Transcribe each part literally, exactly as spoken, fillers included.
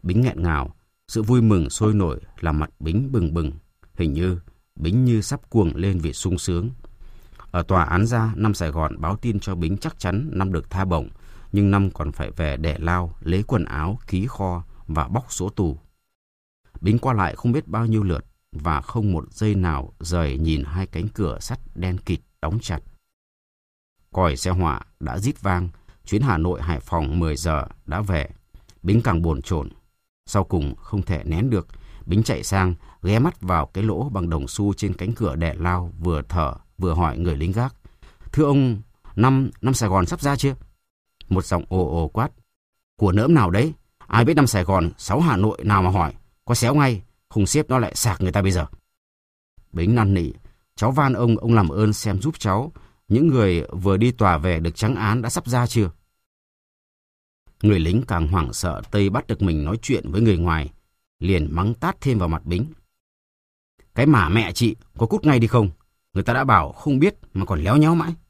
Bính nghẹn ngào, sự vui mừng sôi nổi làm mặt Bính bừng bừng. Hình như Bính như sắp cuồng lên vì sung sướng. Ở tòa án ra, Năm Sài Gòn báo tin cho Bính chắc chắn Năm được tha bổng, nhưng Năm còn phải về Đẻ Lao, lấy quần áo, ký kho và bóc số tù. Bính qua lại không biết bao nhiêu lượt và không một giây nào rời nhìn hai cánh cửa sắt đen kịt đóng chặt. Còi xe họa đã rít vang, chuyến Hà Nội Hải Phòng mười giờ đã về. Bính càng bồn chồn. Sau cùng không thể nén được, Bính chạy sang, ghé mắt vào cái lỗ bằng đồng xu trên cánh cửa Đẻ Lao, vừa thở vừa hỏi người lính gác: "Thưa ông, năm năm Sài Gòn sắp ra chưa?" Một giọng ồ ồ quát: "Của nỡm nào đấy? Ai biết năm Sài Gòn, sáu Hà Nội nào mà hỏi, có xéo ngay, không xếp nó lại sạc người ta bây giờ." Bính năn nỉ: "Cháu van ông, ông làm ơn xem giúp cháu, những người vừa đi tòa về được trắng án đã sắp ra chưa?" Người lính càng hoảng sợ Tây bắt được mình nói chuyện với người ngoài, liền mắng tát thêm vào mặt Bính: "Cái mả mẹ chị, có cút ngay đi không? Người ta đã bảo không biết mà còn léo nhéo mãi."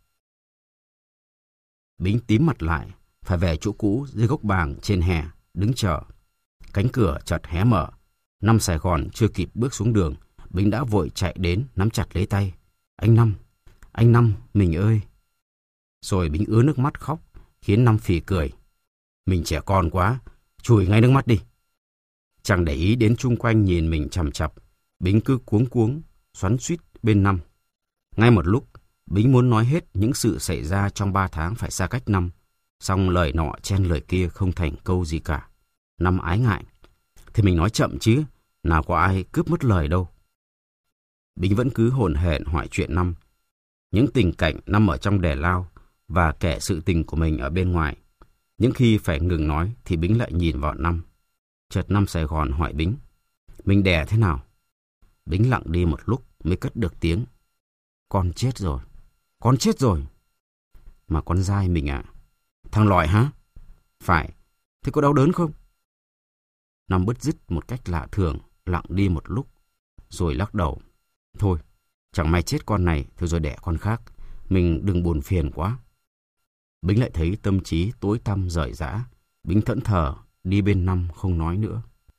Bính tím mặt lại, phải về chỗ cũ dưới gốc bàng trên hè, đứng chờ. Cánh cửa chợt hé mở. Năm Sài Gòn chưa kịp bước xuống đường, Bính đã vội chạy đến nắm chặt lấy tay: "Anh Năm, anh Năm, mình ơi." Rồi Bính ứa nước mắt khóc, khiến Năm phì cười: "Mình trẻ con quá, chùi ngay nước mắt đi." Chẳng để ý đến chung quanh nhìn mình chằm chặp, Bính cứ cuống cuống, xoắn xuýt bên Năm. Ngay một lúc, Bính muốn nói hết những sự xảy ra trong ba tháng phải xa cách Năm, song lời nọ chen lời kia không thành câu gì cả. Năm ái ngại: "Thì mình nói chậm chứ, nào có ai cướp mất lời đâu." Bính vẫn cứ hồn hển hỏi chuyện Năm, những tình cảnh Năm ở trong Đẻ Lao và kể sự tình của mình ở bên ngoài. Những khi phải ngừng nói thì Bính lại nhìn vào Năm. Chợt Năm Sài Gòn hỏi Bính: "Mình đẻ thế nào?" Bính lặng đi một lúc mới cất được tiếng: "Con chết rồi, con chết rồi." "Mà con dai mình à?" "Thằng lòi hả?" "Phải." "Thế có đau đớn không?" Năm bứt rứt một cách lạ thường, lặng đi một lúc, rồi lắc đầu: "Thôi, chẳng may chết con này, thôi rồi đẻ con khác. Mình đừng buồn phiền quá." Bính lại thấy tâm trí tối tăm rời rã. Bính thẫn thờ đi bên Năm không nói nữa.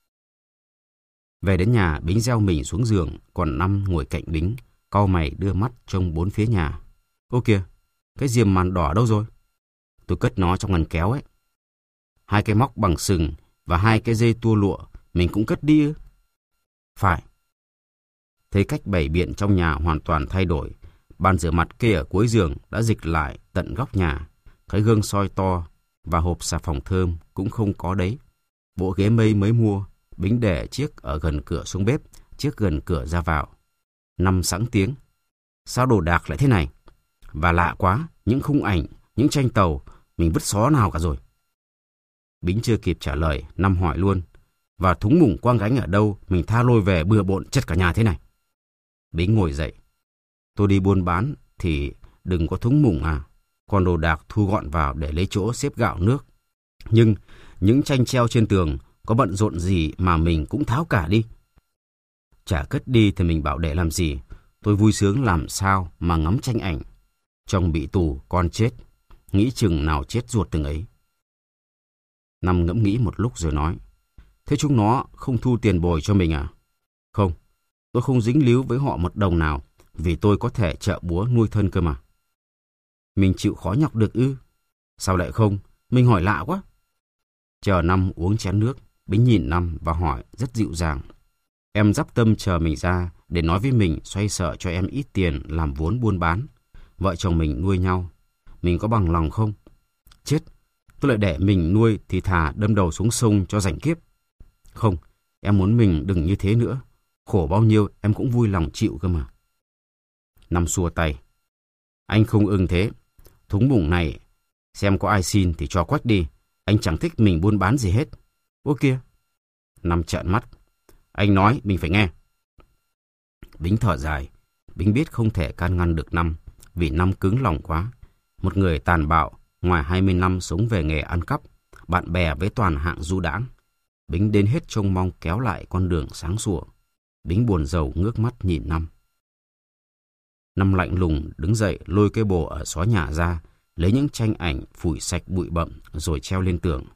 Về đến nhà, Bính gieo mình xuống giường, còn Năm ngồi cạnh Bính, cau mày đưa mắt trông bốn phía nhà. "Ô kìa, cái diềm màn đỏ đâu rồi?" "Tôi cất nó trong ngăn kéo ấy." "Hai cái móc bằng sừng và hai cái dây tua lụa mình cũng cất đi ư?" "Phải." Thấy cách bày biện trong nhà hoàn toàn thay đổi. Bàn rửa mặt kê ở cuối giường đã dịch lại tận góc nhà. Cái gương soi to và hộp xà phòng thơm cũng không có đấy. Bộ ghế mây mới mua, Bính để chiếc ở gần cửa xuống bếp, chiếc gần cửa ra vào. Năm sẵn tiếng: "Sao đồ đạc lại thế này? Và lạ quá, những khung ảnh, những tranh tàu, mình vứt xó nào cả rồi." Bính chưa kịp trả lời, Năm hỏi luôn: "Và thúng mủng quang gánh ở đâu, mình tha lôi về bừa bộn chất cả nhà thế này?" Bính ngồi dậy: "Tôi đi buôn bán thì đừng có thúng mủng à, còn đồ đạc thu gọn vào để lấy chỗ xếp gạo nước. Nhưng những tranh treo trên tường có bận rộn gì mà mình cũng tháo cả đi." "Chả cất đi thì mình bảo để làm gì, tôi vui sướng làm sao mà ngắm tranh ảnh. Chồng bị tù, con chết, nghĩ chừng nào chết ruột từng ấy." Năm ngẫm nghĩ một lúc rồi nói: "Thế chúng nó không thu tiền bồi cho mình à?" "Không, tôi không dính líu với họ một đồng nào, vì tôi có thể trợ búa nuôi thân cơ mà." "Mình chịu khó nhọc được ư?" "Sao lại không? Mình hỏi lạ quá." Chờ Năm uống chén nước, Bính nhìn Năm và hỏi rất dịu dàng: "Em dắp tâm chờ mình ra để nói với mình xoay sở cho em ít tiền làm vốn buôn bán. Vợ chồng mình nuôi nhau, mình có bằng lòng không? Chết, tôi lại để mình nuôi thì thà đâm đầu xuống sông cho rảnh kiếp." "Không, em muốn mình đừng như thế nữa. Khổ bao nhiêu em cũng vui lòng chịu cơ mà." Năm xua tay: "Anh không ưng thế. Thúng mủng này, xem có ai xin thì cho quách đi. Anh chẳng thích mình buôn bán gì hết." "Ô kìa." Năm trợn mắt: "Anh nói mình phải nghe." Bính thở dài. Bính biết không thể can ngăn được Năm, vì Năm cứng lòng quá. Một người tàn bạo, ngoài hai mươi năm sống về nghề ăn cắp, bạn bè với toàn hạng du đãng. Bính đến hết trông mong kéo lại con đường sáng sủa. Bính buồn rầu ngước mắt nhìn Năm. Năm lạnh lùng đứng dậy lôi cái bồ ở xó nhà ra, lấy những tranh ảnh phủi sạch bụi bặm rồi treo lên tường.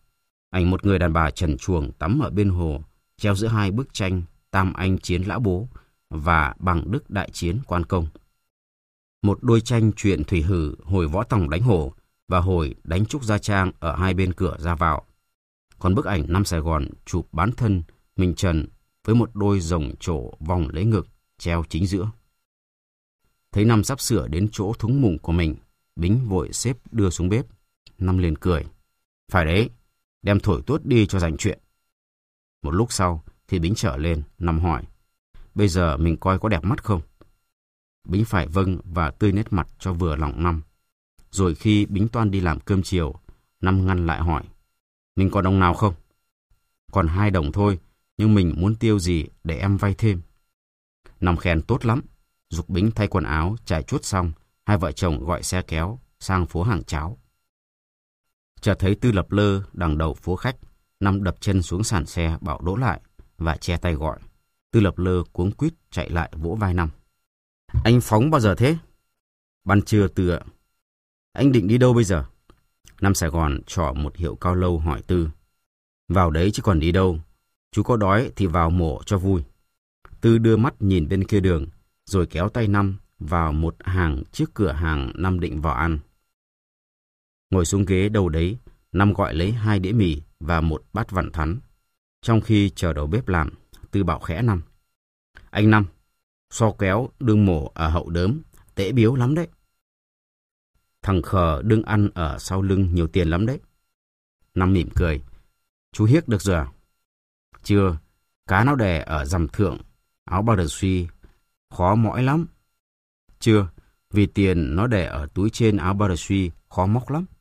Ảnh một người đàn bà trần truồng tắm ở bên hồ, treo giữa hai bức tranh Tam Anh Chiến Lã Bố và Bằng Đức Đại Chiến Quan Công. Một đôi tranh chuyện thủy hử hồi Võ Tòng đánh hổ và hồi đánh Trúc Gia Trang ở hai bên cửa ra vào. Còn bức ảnh Nam Sài Gòn chụp bán thân, mình trần với một đôi rồng trổ vòng lấy ngực, treo chính giữa. Thấy Năm sắp sửa đến chỗ thúng mùng của mình, Bính vội xếp đưa xuống bếp. Năm liền cười. Phải đấy, đem thổi tuốt đi cho rảnh chuyện. Một lúc sau thì Bính trở lên, Năm hỏi. Bây giờ mình coi có đẹp mắt không? Bính phải vâng và tươi nét mặt cho vừa lòng Năm. Rồi khi Bính toan đi làm cơm chiều, Năm ngăn lại hỏi. Mình còn đồng nào không? Còn hai đồng thôi, nhưng mình muốn tiêu gì để em vay thêm. Năm khen tốt lắm. Giục Bính thay quần áo, trải chuốt xong, hai vợ chồng gọi xe kéo sang phố hàng cháo. Chợt thấy Tư Lập Lơ đằng đầu phố khách, Năm đập chân xuống sàn xe bảo đỗ lại và che tay gọi. Tư Lập Lơ cuống quýt chạy lại vỗ vai Năm. Anh phóng bao giờ thế? Ban trưa Tư ạ. Anh định đi đâu bây giờ? Năm Sài Gòn trỏ một hiệu cao lâu hỏi Tư. Vào đấy chứ còn đi đâu. Chú có đói thì vào mổ cho vui. Tư đưa mắt nhìn bên kia đường, rồi kéo tay Năm vào một hàng trước cửa hàng Năm định vào ăn. Ngồi xuống ghế đầu đấy, Năm gọi lấy hai đĩa mì và một bát vặn thắn. Trong khi chờ đầu bếp làm, Tư bảo khẽ Năm. Anh Năm, so kéo đương mổ ở hậu đớm, tễ biếu lắm đấy. Thằng khờ đương ăn ở sau lưng nhiều tiền lắm đấy. Năm mỉm cười. Chú hiếc được rồi à? Chưa, cá nó đè ở dằm thượng, áo bao đờ suy, khó mỏi lắm. Chưa, vì tiền nó để ở túi trên áo bao đờ suy, khó móc lắm.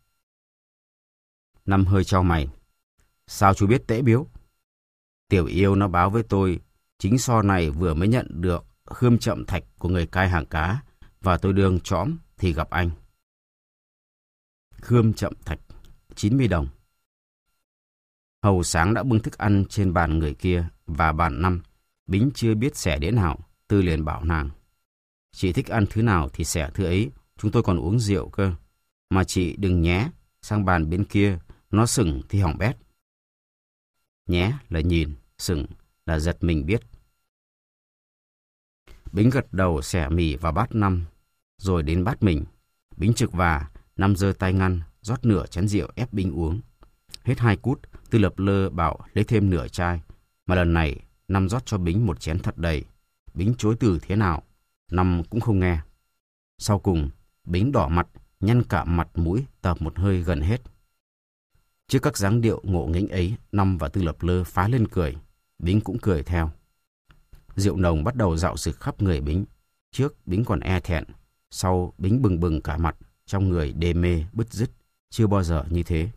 Năm hơi chau mày. Sao chú biết tễ biếu? Tiểu yêu nó báo với tôi, chính so này vừa mới nhận được khươm chậm thạch của người cai hàng cá, và tôi đương chõm thì gặp anh. Khươm chậm thạch, chín mươi đồng. Hầu sáng đã bưng thức ăn trên bàn người kia và bàn Năm. Bính chưa biết xẻ đĩa nào, Tư liền bảo nàng. Chị thích ăn thứ nào thì xẻ thứ ấy, chúng tôi còn uống rượu cơ. Mà chị đừng nhé, sang bàn bên kia, nó sừng thì hỏng bét. Nhé là nhìn, sừng là giật mình biết. Bính gật đầu xẻ mì vào bát Năm, rồi đến bát mình. Bính trực và, Năm giơ tay ngăn, rót nửa chén rượu ép Bính uống. Hết hai cút, Tư Lập Lơ bảo lấy thêm nửa chai, mà lần này Năm rót cho Bính một chén thật đầy. Bính chối từ thế nào, Năm cũng không nghe. Sau cùng, Bính đỏ mặt, nhăn cả mặt mũi, tập một hơi gần hết. Trước các dáng điệu ngộ nghĩnh ấy, Năm và Tư Lập Lơ phá lên cười. Bính cũng cười theo. Rượu nồng bắt đầu dạo rực khắp người Bính. Trước Bính còn e thẹn, sau Bính bừng bừng cả mặt, trong người đê mê, bứt rứt, chưa bao giờ như thế.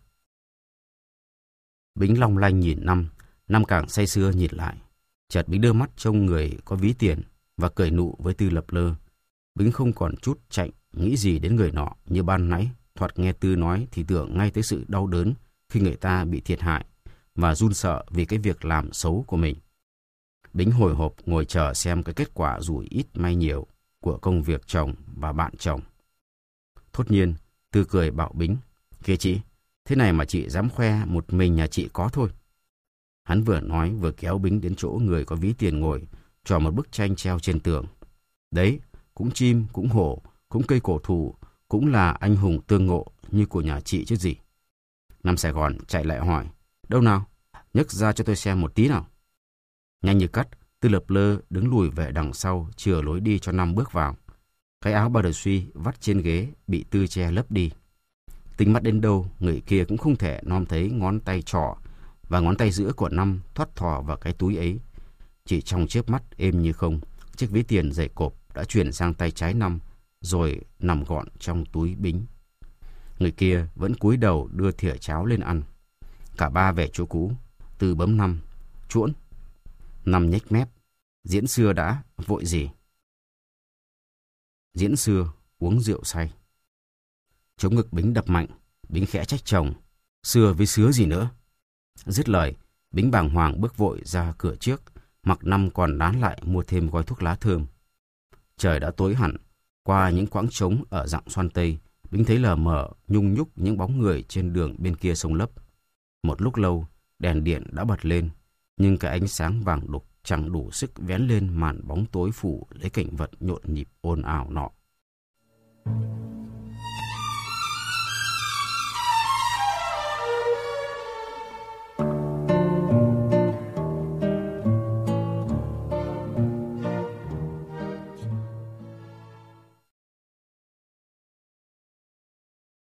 Bính long lanh nhìn Năm, Năm càng say sưa nhìn lại. Chợt Bính đưa mắt trông người có ví tiền và cười nụ với Tư Lập Lơ. Bính không còn chút chạnh nghĩ gì đến người nọ như ban nãy. Thoạt nghe Tư nói thì tưởng ngay tới sự đau đớn khi người ta bị thiệt hại và run sợ vì cái việc làm xấu của mình. Bính hồi hộp ngồi chờ xem cái kết quả rủi ít may nhiều của công việc chồng và bạn chồng. Thốt nhiên, Tư cười bảo Bính. Kìa chị, thế này mà chị dám khoe một mình nhà chị có thôi. Hắn vừa nói vừa kéo Bính đến chỗ người có ví tiền ngồi, trò một bức tranh treo trên tường. Đấy, cũng chim, cũng hổ, cũng cây cổ thụ, cũng là anh hùng tương ngộ như của nhà chị chứ gì. Năm Sài Gòn chạy lại hỏi, đâu nào, nhấc ra cho tôi xem một tí nào. Nhanh như cắt, Tư Lập Lơ đứng lùi về đằng sau, chừa lối đi cho Năm bước vào. Cái áo ba đờ suy vắt trên ghế bị Tư che lấp đi. Tinh mắt đến đâu, người kia cũng không thể nom thấy ngón tay trỏ và ngón tay giữa của Năm thoát thò vào cái túi ấy. Chỉ trong chớp mắt êm như không, chiếc ví tiền dày cộp đã chuyển sang tay trái Năm, rồi nằm gọn trong túi Bính. Người kia vẫn cúi đầu đưa thìa cháo lên ăn. Cả ba về chỗ cũ, Tư bấm Năm, chuỗn. Năm nhếch mép, diễn xưa đã, vội gì? Diễn xưa, uống rượu say. Chống ngực Bính đập mạnh, Bính khẽ trách chồng, xưa với sứa gì nữa. Dứt lời, Bính bàng hoàng bước vội ra cửa trước, mặc Năm còn đán lại mua thêm gói thuốc lá thơm. Trời đã tối hẳn, qua những quãng trống ở dặng Xoan Tây, Bính thấy lờ mờ nhung nhúc những bóng người trên đường bên kia sông Lấp. Một lúc lâu, đèn điện đã bật lên, nhưng cái ánh sáng vàng đục chẳng đủ sức vén lên màn bóng tối phủ lấy cảnh vật nhộn nhịp ồn ào nọ.